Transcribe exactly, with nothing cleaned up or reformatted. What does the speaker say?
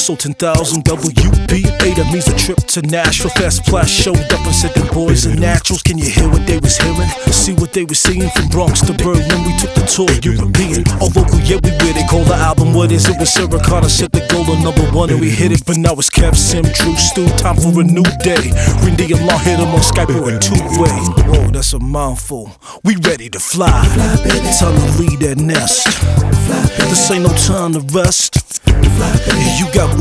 sold ten thousand W P A. That means a trip to Nashville. Fast Splash showed up and said them boys are naturals. Can you hear what they was hearing? See what they were seeing from Bronx to Berlin. We took the tour European. All local, yeah, we with it. Call the album, what is it? With Sarah Connor set the goal on number one and we hit it. But now it's Kev, Sim, True Stu. Time for a new day. Rindy and Law hit him on Skype or a two-way. Whoa, that's a mouthful. We ready to fly. Time to leave that nest. This ain't no time to rest. You got